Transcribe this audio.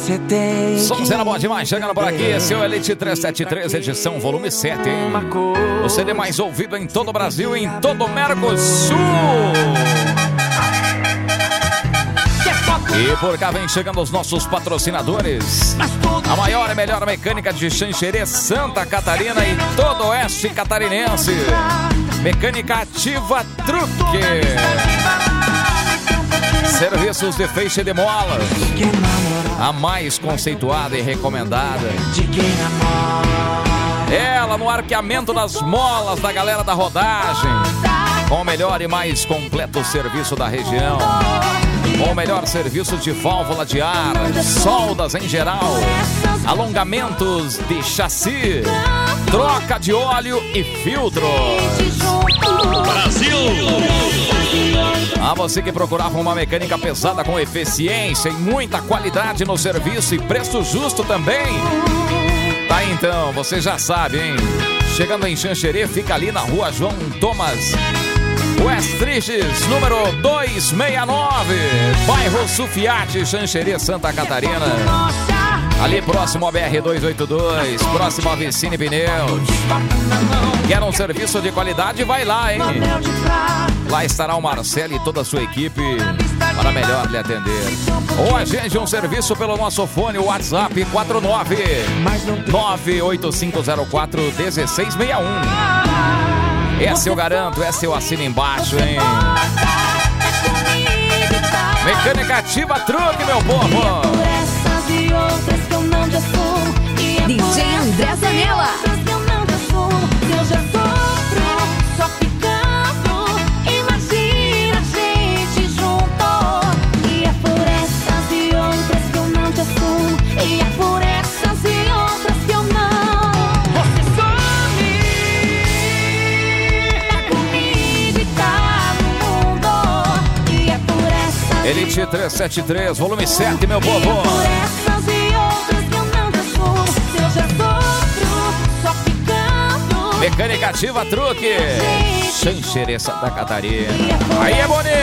você tem. Sonzeira boa demais, chegando por aqui. Esse é o Elite 373, edição volume 7, hein? O CD mais ouvido em todo o Brasil, em todo o Mercosul. E por cá vem chegando os nossos patrocinadores. A maior e melhor mecânica de Xanxerê, Santa Catarina e todo o oeste catarinense. Mecânica Ativa Truque. Serviços de feixe de molas. A mais conceituada e recomendada. Ela no arqueamento das molas da galera da rodagem. Com o melhor e mais completo serviço da região. Com o melhor serviço de válvula de ar, soldas em geral, alongamentos de chassi, troca de óleo e filtros. Brasil! A você que procurava uma mecânica pesada com eficiência e muita qualidade no serviço e preço justo também. Tá então, você já sabe, hein? Chegando em Xanxerê, fica ali na rua João Thomas Westriches, número 269, bairro Sufiate, Xanxerê, Santa Catarina. Ali próximo ao BR-282, próximo à Vicine Pneus. Quer um serviço de qualidade? Vai lá, hein? Lá estará o Marcelo e toda a sua equipe para melhor lhe atender. Ou agende um serviço pelo nosso fone, o WhatsApp 49985041661. Essa eu garanto, essa eu assino embaixo, hein? Mecânica Ativa Truque, meu povo! DJ André Zanella. Elite 373, volume 7, meu povo. Mecânica Ativa Truque, Xanxerê, Santa Catarina. Aí é bonito.